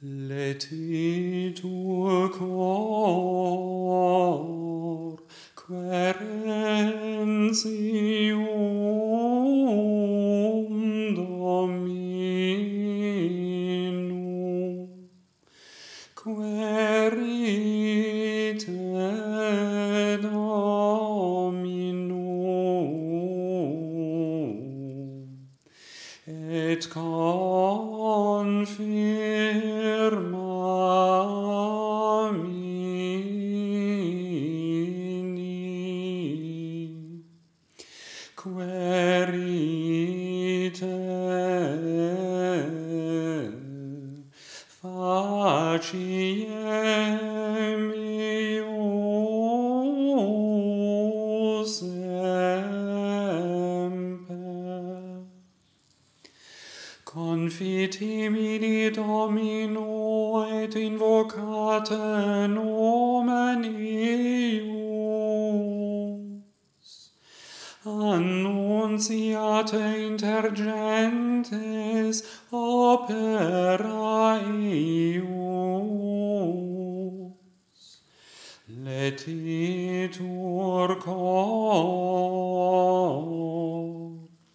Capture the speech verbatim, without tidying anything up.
Letitur cor querentium Dominum, querite Dominum, et confirma mini, querite facie meus semper. Confitemini Domino et invocate nomen eius. Annunciate inter gentes opera eius. Letitur cor